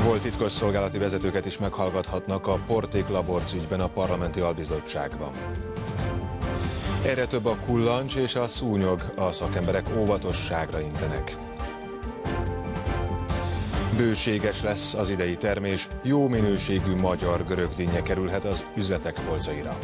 Volt titkosszolgálati vezetőket is meghallgathatnak a Porték-Laborc ügyben a parlamenti albizottságban. Erre több a kullancs és a szúnyog, a szakemberek óvatosságra intenek. Bőséges lesz az idei termés, jó minőségű magyar görögdinnye kerülhet az üzletek polcaira.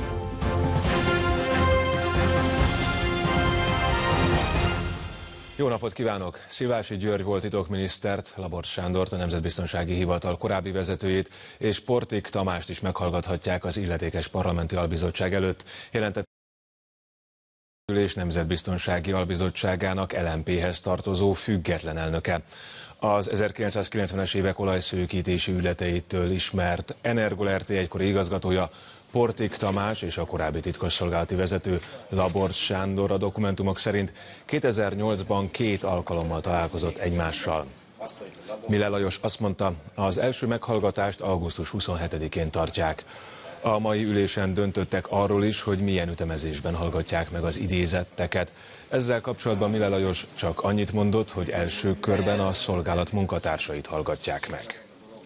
Jó napot kívánok! Szilvási György volt titokminisztert, Laborc Sándort, a Nemzetbiztonsági Hivatal korábbi vezetőjét, és Porték Tamást is meghallgathatják az illetékes parlamenti albizottság előtt, jelentett és Nemzetbiztonsági Albizottságának LMP-hez tartozó független elnöke. Az 1990-es évek olajszőkítési ügyleteitől ismert Energol RT egykori igazgatója, Porték Tamás és a korábbi titkosszolgálati vezető, Laborc Sándor a dokumentumok szerint 2008-ban 2 alkalommal találkozott egymással. Mille Lajos azt mondta, az első meghallgatást augusztus 27-én tartják. A mai ülésen döntöttek arról is, hogy milyen ütemezésben hallgatják meg az idézetteket. Ezzel kapcsolatban Mille Lajos csak annyit mondott, hogy első körben a szolgálat munkatársait hallgatják meg.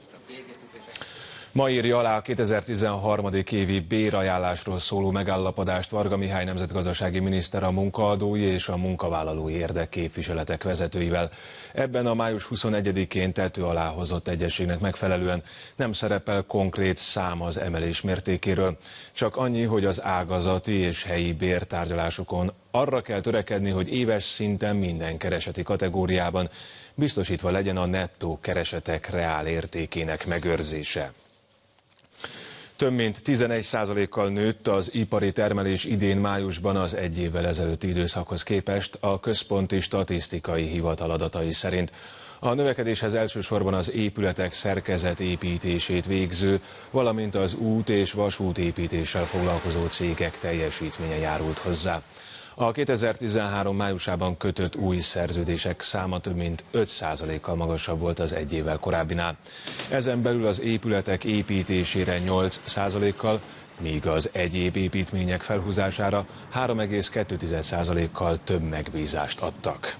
Ma írja alá a 2013. évi bérajánlásról szóló megállapodást Varga Mihály nemzetgazdasági miniszter a munkaadói és a munkavállalói érdekképviseletek vezetőivel. Ebben a május 21-én tető alá hozott egyezségnek megfelelően nem szerepel konkrét szám az emelés mértékéről. Csak annyi, hogy az ágazati és helyi bértárgyalásokon arra kell törekedni, hogy éves szinten minden kereseti kategóriában biztosítva legyen a nettó keresetek reál értékének megőrzése. Több mint 11%-kal nőtt az ipari termelés idén májusban az egy évvel ezelőtti időszakhoz képest a Központi Statisztikai Hivatal adatai szerint. A növekedéshez elsősorban az épületek szerkezetépítését végző, valamint az út- és vasútépítéssel foglalkozó cégek teljesítménye járult hozzá. A 2013 májusában kötött új szerződések száma több mint 5%-kal magasabb volt az egy évvel korábbinál. Ezen belül az épületek építésére 8%-kal, míg az egyéb építmények felhúzására 3,2%-kal több megbízást adtak.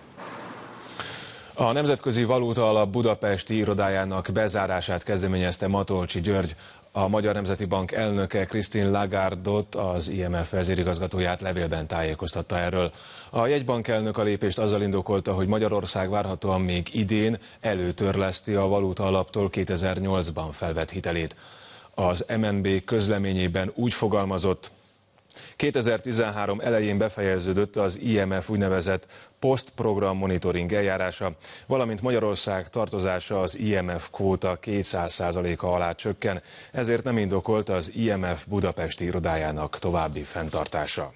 A Nemzetközi Valuta Alap budapesti irodájának bezárását kezdeményezte Matolcsy György. A Magyar Nemzeti Bank elnöke Christine Lagardot, az IMF vezérigazgatóját levélben tájékoztatta erről. A jegybank elnök a lépést azzal indokolta, hogy Magyarország várhatóan még idén előtörleszti a valuta alaptól 2008-ban felvett hitelét. Az MNB közleményében úgy fogalmazott: 2013 elején befejeződött az IMF úgynevezett posztprogram monitoring eljárása, valamint Magyarország tartozása az IMF kvóta 200%-a alá csökken, ezért nem indokolt az IMF budapesti irodájának további fenntartása.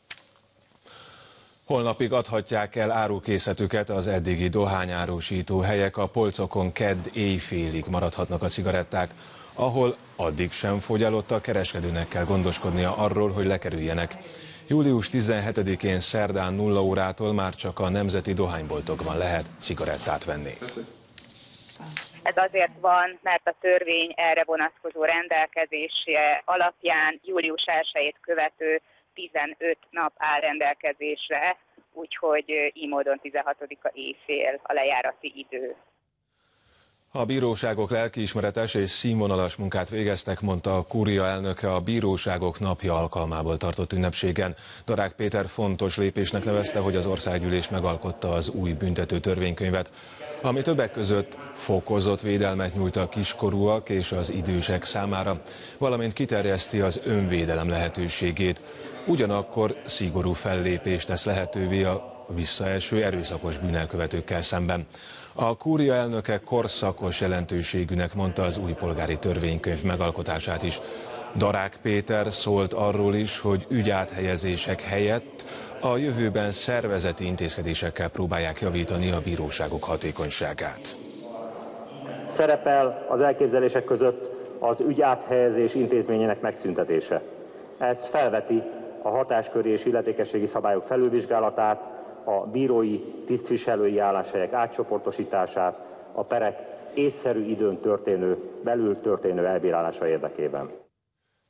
Holnapig adhatják el árukészletüket az eddigi dohányárusító helyek, a polcokon kedd éjfélig maradhatnak a cigaretták. Ahol addig sem fogy el, ott a kereskedőnek kell gondoskodnia arról, hogy lekerüljenek. Július 17-én szerdán 0 órától már csak a nemzeti dohányboltokban lehet cigarettát venni. Ez azért van, mert a törvény erre vonatkozó rendelkezése alapján július 1-ét követő 15 nap áll rendelkezésre, úgyhogy így módon 16-a éjfél a lejárati idő. A bíróságok lelkiismeretes és színvonalas munkát végeztek, mondta a Kúria elnöke a Bíróságok napja alkalmából tartott ünnepségen. Darák Péter fontos lépésnek nevezte, hogy az országgyűlés megalkotta az új büntető törvénykönyvet, ami többek között fokozott védelmet nyújt a kiskorúak és az idősek számára, valamint kiterjeszti az önvédelem lehetőségét. Ugyanakkor szigorú fellépést tesz lehetővé a visszaeső erőszakos bűnelkövetőkkel szemben. A Kúria elnöke korszakos jelentőségűnek mondta az új polgári törvénykönyv megalkotását is. Darák Péter szólt arról is, hogy ügyáthelyezések helyett a jövőben szervezeti intézkedésekkel próbálják javítani a bíróságok hatékonyságát. Szerepel az elképzelések között az ügyáthelyezés intézményének megszüntetése. Ez felveti a hatásköri és illetékességi szabályok felülvizsgálatát, a bírói tisztviselői álláshelyek átcsoportosítását, a perek észszerű időn belül történő elbírálása érdekében.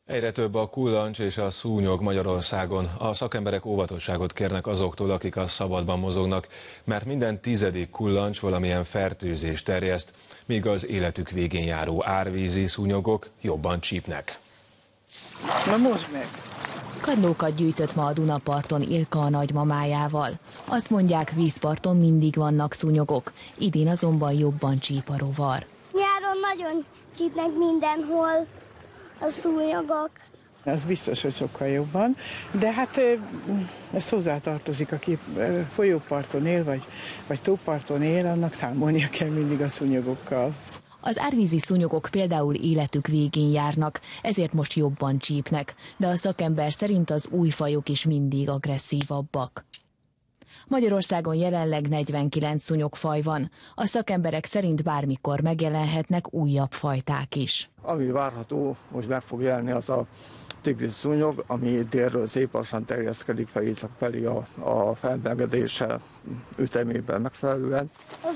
Egyre több a kullancs és a szúnyog Magyarországon. A szakemberek óvatosságot kérnek azoktól, akik a szabadban mozognak, mert minden 10. kullancs valamilyen fertőzést terjeszt, míg az életük végén járó árvízi szúnyogok jobban csípnek. Na most meg! Kagylókat gyűjtött ma a Dunaparton Ilka a nagymamájával. Azt mondják, vízparton mindig vannak szúnyogok, idén azonban jobban csíp a rovar. Nyáron nagyon csípnek mindenhol a szúnyogok. Az biztos, hogy sokkal jobban, de hát ez hozzátartozik, aki folyóparton él, vagy tóparton él, annak számolnia kell mindig a szúnyogokkal. Az árvízi szúnyogok például életük végén járnak, ezért most jobban csípnek, de a szakember szerint az új fajok is mindig agresszívabbak. Magyarországon jelenleg 49 szúnyogfaj van. A szakemberek szerint bármikor megjelenhetnek újabb fajták is. Ami várható, hogy meg fog jelenni, az a tigris szúnyog, ami délről szép lassan terjeszkedik fel észak felé a felmelegedése ütemében megfelelően.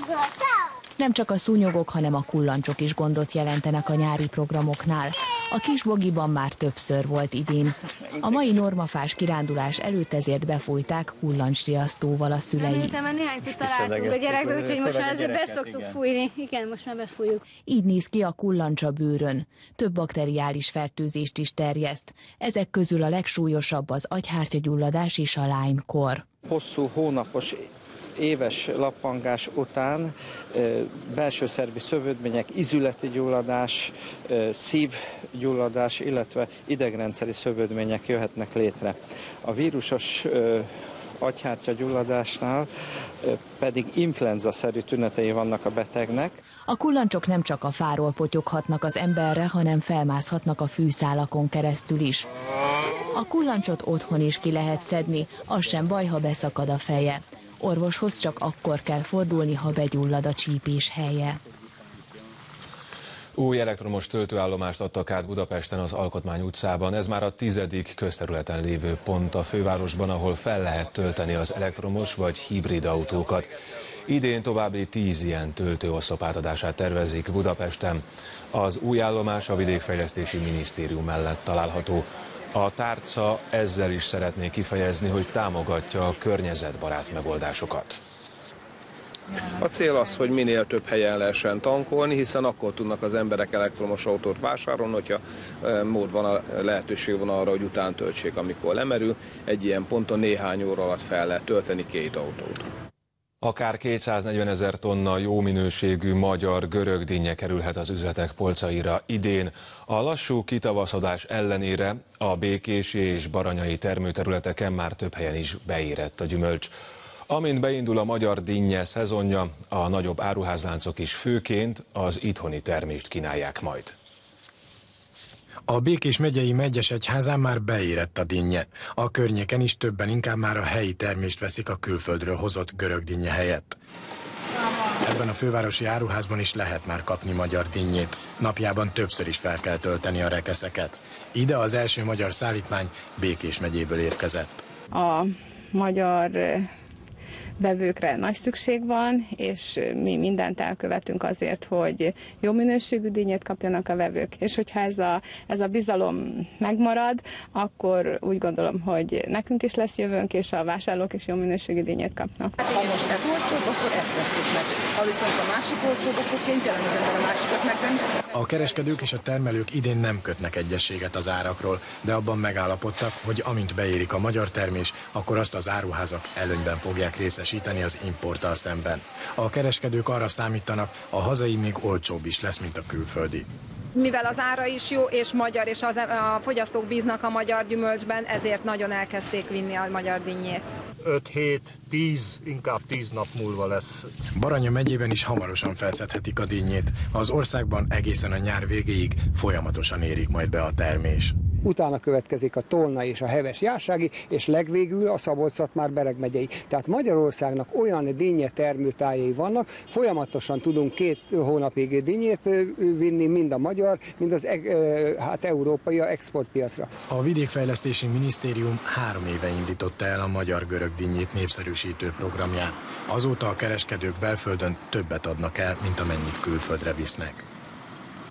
Nem csak a szúnyogok, hanem a kullancsok is gondot jelentenek a nyári programoknál. A Kisbogiban már többször volt idén. A mai normafás kirándulás előtt ezért befújták kullancsriasztóval a szülei. Néhányszor találtunk a gyerekbe, úgyhogy most már azért beszoktuk fújni. Igen, most már befújjuk. Így néz ki a kullancs a bőrön. Több bakteriális fertőzést is terjeszt. Ezek közül a legsúlyosabb az agyhártyagyulladás és a Lyme-kór. Hosszú hónapos éves lappangás után belsőszervi szövődmények, izületi gyulladás, szívgyulladás, illetve idegrendszeri szövődmények jöhetnek létre. A vírusos agyhártyagyulladásnál pedig influenza-szerű tünetei vannak a betegnek. A kullancsok nem csak a fáról potyoghatnak az emberre, hanem felmászhatnak a fűszálakon keresztül is. A kullancsot otthon is ki lehet szedni, az sem baj, ha beszakad a feje. Orvoshoz csak akkor kell fordulni, ha begyullad a csípés helye. Új elektromos töltőállomást adtak át Budapesten az Alkotmány utcában. Ez már a 10. közterületen lévő pont a fővárosban, ahol fel lehet tölteni az elektromos vagy hibrid autókat. Idén további 10 ilyen töltőoszlop átadását tervezik Budapesten. Az új állomás a Vidékfejlesztési Minisztérium mellett található. A tárca ezzel is szeretné kifejezni, hogy támogatja a környezetbarát megoldásokat. A cél az, hogy minél több helyen lehessen tankolni, hiszen akkor tudnak az emberek elektromos autót vásárolni, hogyha mód van, lehetőség van arra, hogy utántöltsék, amikor lemerül. Egy ilyen ponton néhány óra alatt fel lehet tölteni 2 autót. Akár 240 000 tonna jó minőségű magyar görögdinnye kerülhet az üzletek polcaira idén. A lassú kitavaszodás ellenére a békési és baranyai termőterületeken már több helyen is beérett a gyümölcs. Amint beindul a magyar dinnye szezonja, a nagyobb áruházláncok is főként az itthoni termést kínálják majd. A Békés megyei Medgyesegyházán már beérett a dinnye. A környéken is többen inkább már a helyi termést veszik a külföldről hozott görög dinnye helyett. Ebben a fővárosi áruházban is lehet már kapni magyar dinnyét. Napjában többször is fel kell tölteni a rekeszeket. Ide az első magyar szállítmány Békés megyéből érkezett. A magyar vevőkre nagy szükség van, és mi mindent elkövetünk azért, hogy jó minőségű dinnyét kapjanak a vevők. És hogyha ez a bizalom megmarad, akkor úgy gondolom, hogy nekünk is lesz jövőnk, és a vásárlók is jó minőségű dinnyét kapnak. Ha most ez olcsóbb, akkor ezt tesszük meg. Ha viszont a másik olcsóbb, akkor kénytelen az ember a másikat megvenni. A kereskedők és a termelők idén nem kötnek egyességet az árakról, de abban megállapodtak, hogy amint beérik a magyar termés, akkor azt az áruházak előnyben fogják részesíteni az importtal szemben. A kereskedők arra számítanak, a hazai még olcsóbb is lesz, mint a külföldi. Mivel az ára is jó és magyar, és a fogyasztók bíznak a magyar gyümölcsben, ezért nagyon elkezdték vinni a magyar dinnyét. 5-7-10, inkább 10 nap múlva lesz. Baranya megyében is hamarosan felszedhetik a dinnyét. Az országban egészen a nyár végéig folyamatosan érik majd be a termés. Utána következik a Tolna és a Heves Jársági, és legvégül a Szabolcs-Szatmár-Bereg megyei. Tehát Magyarországnak olyan dinnye termőtájai vannak, folyamatosan tudunk 2 hónapig dinnyét vinni, mind a magyar, mind az európai exportpiacra. A Vidékfejlesztési Minisztérium 3 éve indította el a magyar görög dinnyét népszerűsítő programját. Azóta a kereskedők belföldön többet adnak el, mint amennyit külföldre visznek.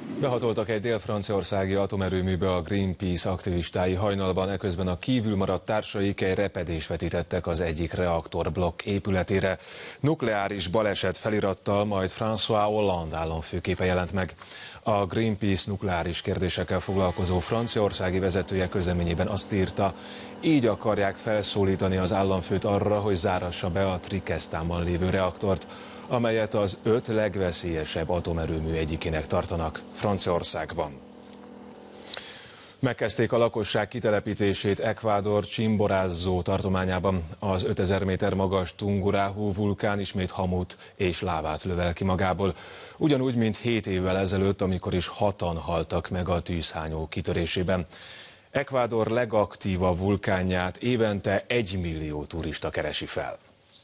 Behatoltak egy dél-franciaországi atomerőműbe a Greenpeace aktivistái hajnalban, eközben a kívül maradt társaik egy repedést vetítettek az egyik reaktorblokk épületére. Nukleáris baleset felirattal majd François Hollande államfőképe jelent meg. A Greenpeace nukleáris kérdésekkel foglalkozó franciaországi vezetője közleményében azt írta, így akarják felszólítani az államfőt arra, hogy zárassa be a Trikesztánban lévő reaktort, amelyet az 5 legveszélyesebb atomerőmű egyikének tartanak Franciaországban. Megkezdték a lakosság kitelepítését Ecuador Chimborazo tartományában. Az 5000 méter magas Tungurahua vulkán ismét hamut és lávát lövel ki magából. Ugyanúgy, mint 7 évvel ezelőtt, amikor is 6-an haltak meg a tűzhányó kitörésében. Ecuador legaktívabb vulkánját évente 1 millió turista keresi fel.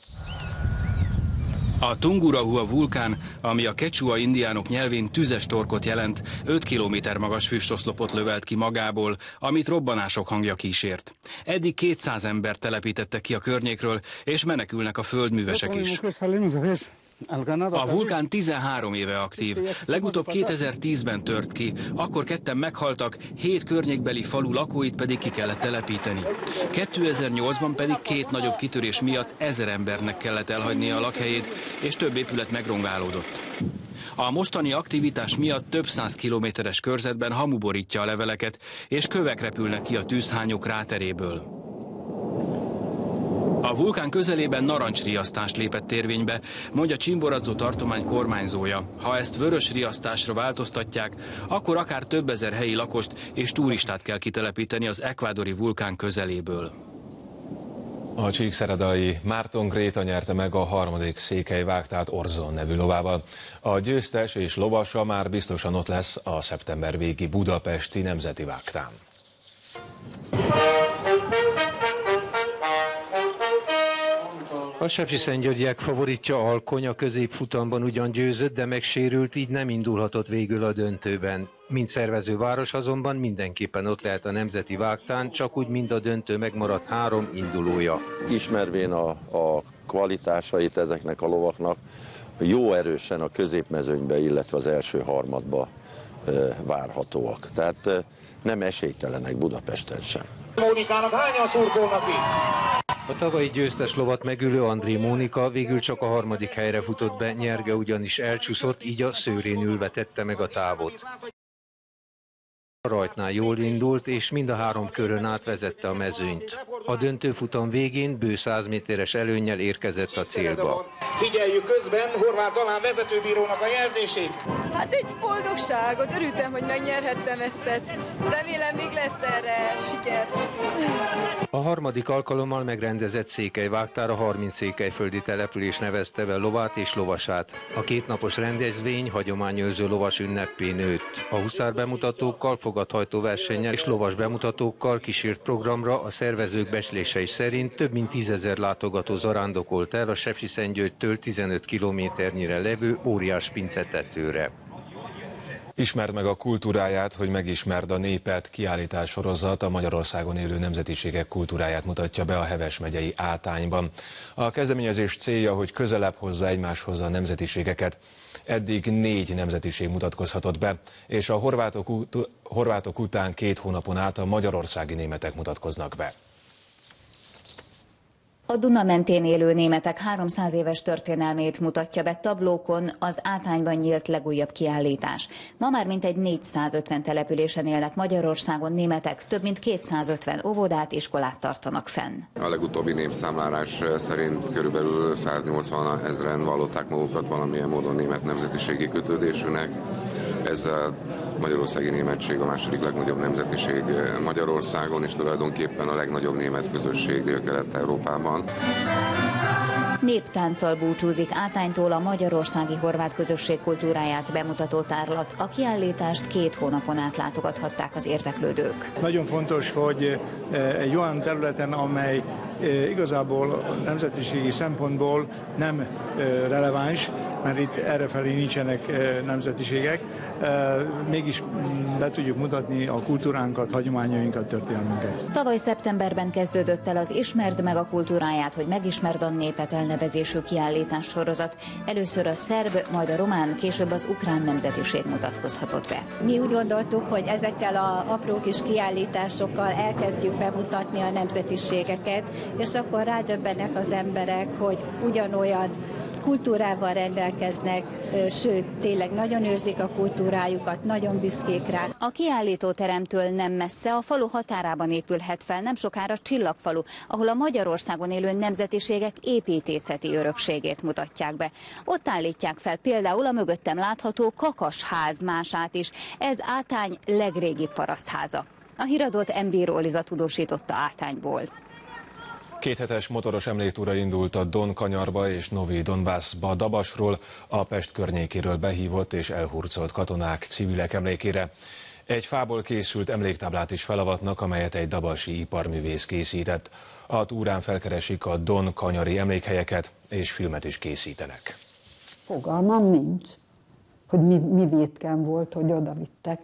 A Tungurahua vulkán, ami a quechua indiánok nyelvén tüzes torkot jelent, 5 kilométer magas füstoszlopot lövelt ki magából, amit robbanások hangja kísért. Eddig 200 embert telepítettek ki a környékről, és menekülnek a földművesek is. A vulkán 13 éve aktív, legutóbb 2010-ben tört ki, akkor 2-en meghaltak, 7 környékbeli falu lakóit pedig ki kellett telepíteni. 2008-ban pedig 2 nagyobb kitörés miatt 1000 embernek kellett elhagynia a lakhelyét, és több épület megrongálódott. A mostani aktivitás miatt több 100 kilométeres körzetben hamu borítja a leveleket, és kövek repülnek ki a tűzhányó kráteréből. A vulkán közelében narancsriasztás lépett érvénybe, mondja Chimborazo tartomány kormányzója. Ha ezt vörös riasztásra változtatják, akkor akár több ezer helyi lakost és turistát kell kitelepíteni az ecuadori vulkán közeléből. A csíkszeredai Márton Gréta nyerte meg a 3. székelyvágtát Orzon nevű lovával. A győztes és lovasa már biztosan ott lesz a szeptember végi budapesti nemzeti vágtán. A sepsiszentgyörgyiek favoritja Alkony a középfutamban ugyan győzött, de megsérült, így nem indulhatott végül a döntőben. Mint szervező város azonban mindenképpen ott lehet a nemzeti vágtán, csak úgy, mint a döntő megmaradt 3 indulója. Ismervén a kvalitásait ezeknek a lovaknak, jó erősen a középmezőnybe, illetve az első harmadba várhatóak. Tehát nem esélytelenek Budapesten sem. Mónikának hányan szurkolnak itt? A tavalyi győztes lovat megülő André Mónika végül csak a 3. helyre futott be, nyerge ugyanis elcsúszott, így a szőrén ülve tette meg a távot. A rajtnál jól indult, és mind a 3 körön át vezette a mezőnyt. A döntőfutam végén bő 100 méteres előnnyel érkezett a célba. Figyeljük közben Horváth Zalán vezetőbírónak a jelzését. Hát egy boldogságot, örültem, hogy megnyerhettem ezt. Remélem még lesz erre siker. A 3. alkalommal megrendezett székelyvágtára 30 székelyföldi település nevezte be lovát és lovasát. A 2 napos rendezvény hagyományőrző lovas ünnepé nőtt. A huszár bemutatókkal, fogadhajtó versennyel és lovas bemutatókkal kísért programra a szervezők becslései szerint több mint 10 000 látogató zarándokolt el a Sepsiszentgyörgytől 15 kilométernyire levő óriás pincetetőre. Ismerd meg a kultúráját, hogy megismerd a népet kiállítás sorozat a Magyarországon élő nemzetiségek kultúráját mutatja be a Heves megyei Átányban. A kezdeményezés célja, hogy közelebb hozza egymáshoz a nemzetiségeket. Eddig 4 nemzetiség mutatkozhatott be, és a horvátok után 2 hónapon át a magyarországi németek mutatkoznak be. A Duna mentén élő németek 300 éves történelmét mutatja be tablókon az Átányban nyílt legújabb kiállítás. Ma már mintegy 450 településen élnek Magyarországon németek, több mint 250 óvodát, iskolát tartanak fenn. A legutóbbi népszámlálás szerint körülbelül 180 000-en vallották magukat valamilyen módon német nemzetiségi kötődésűnek. Ez a magyarországi németség a második legnagyobb nemzetiség Magyarországon, és tulajdonképpen a legnagyobb német közösség Dél-Kelet-Európában. Néptánccal búcsúzik Átánytól a magyarországi horvát közösség kultúráját bemutató tárlat. A kiállítást 2 hónapon át látogathatták az érdeklődők. Nagyon fontos, hogy egy olyan területen, amely igazából nemzetiségi szempontból nem releváns, mert itt errefelé nincsenek nemzetiségek. Mégis be tudjuk mutatni a kultúránkat, hagyományainkat, történelmünket. Tavaly szeptemberben kezdődött el az Ismerd meg a kultúráját, hogy megismerd a népet elnevezésű kiállítás sorozat. Először a szerb, majd a román, később az ukrán nemzetiség mutatkozhatott be. Mi úgy gondoltuk, hogy ezekkel az apró kis kiállításokkal elkezdjük bemutatni a nemzetiségeket, és akkor rádöbbennek az emberek, hogy ugyanolyan kultúrával rendelkeznek, sőt, tényleg nagyon őrzik a kultúrájukat, nagyon büszkék rá. A kiállítóteremtől nem messze, a falu határában épülhet fel nem sokára Csillagfalu, ahol a Magyarországon élő nemzetiségek építészeti örökségét mutatják be. Ott állítják fel például a mögöttem látható Kakasház mását is. Ez Átány legrégibb parasztháza. A híradót Mbíró Liza tudósította Átányból. Kéthetes motoros emléktúra indult a Donkanyarba és Novi Donbassba Dabasról, a Pest környékéről behívott és elhurcolt katonák, civilek emlékére. Egy fából készült emléktáblát is felavatnak, amelyet egy dabasi iparművész készített. A túrán felkeresik a donkanyari emlékhelyeket, és filmet is készítenek. Fogalmam nincs, hogy mi vétken volt, hogy oda vittek.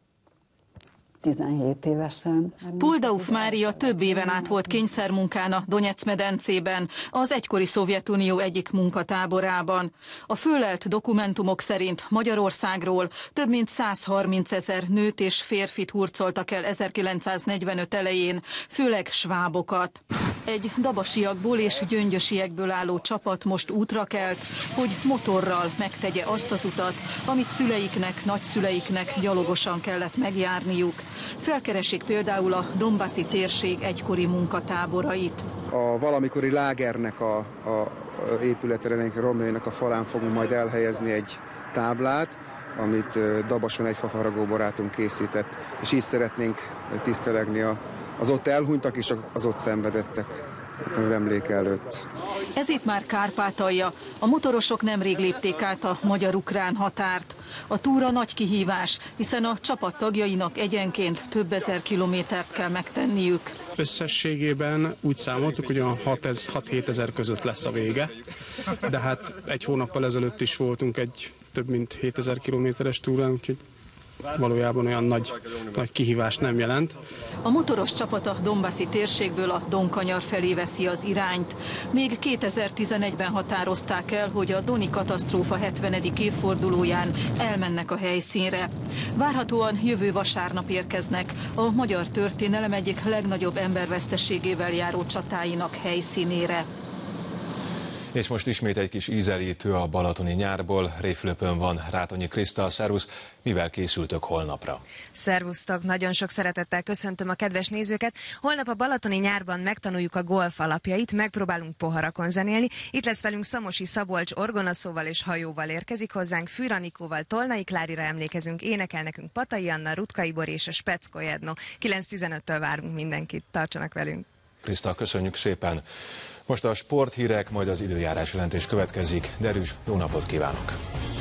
17 évesen. Puldauf Mária több éven át volt kényszermunkán a Donyeck-medencében, az egykori Szovjetunió egyik munkatáborában. A fölelt dokumentumok szerint Magyarországról több mint 130 000 nőt és férfit hurcoltak el 1945 elején, főleg svábokat. Egy dabasiakból és gyöngyösiekből álló csapat most útra kelt, hogy motorral megtegye azt az utat, amit szüleiknek, nagyszüleiknek gyalogosan kellett megjárniuk. Felkeresik például a Donbassi térség egykori munkatáborait. A valamikori lágernek a épületének, a romjainak a falán fogunk majd elhelyezni egy táblát, amit Dabason egy fafaragó barátunk készített, és így szeretnénk tisztelegni az ott elhunytak és az ott szenvedettek az emléke előtt. Ez itt már Kárpátalja. A motorosok nemrég lépték át a magyar-ukrán határt. A túra nagy kihívás, hiszen a csapat tagjainak egyenként több ezer kilométert kell megtenniük. Összességében úgy számoltuk, hogy olyan 6-7 ezer között lesz a vége, de hát egy hónappal ezelőtt is voltunk egy több mint 7000 kilométeres túrán, úgyhogy valójában olyan nagy kihívást nem jelent. A motoros csapat a Donbassi térségből a Donkanyar felé veszi az irányt. Még 2011-ben határozták el, hogy a doni katasztrófa 70. évfordulóján elmennek a helyszínre. Várhatóan jövő vasárnap érkeznek a magyar történelem egyik legnagyobb emberveszteségével járó csatáinak helyszínére. És most ismét egy kis ízelítő a balatoni nyárból. Révfülöpön van Rátonyi Kriszta, szervusz, mivel készültök holnapra? Szervusztok, nagyon sok szeretettel köszöntöm a kedves nézőket. Holnap a balatoni nyárban megtanuljuk a golf alapjait, megpróbálunk poharakon zenélni. Itt lesz velünk Szamosi Szabolcs, orgonaszóval és hajóval érkezik hozzánk, Fűr Anikóval, Tolnai Klárira emlékezünk, énekel nekünk Patai Anna, Rutkai Bori és a Specko Jedno. 9:15-től várunk mindenkit, tartsanak velünk! Kriszta, köszönjük szépen! Most a sporthírek, majd az időjárás jelentés következik. Derűs, jó napot kívánok!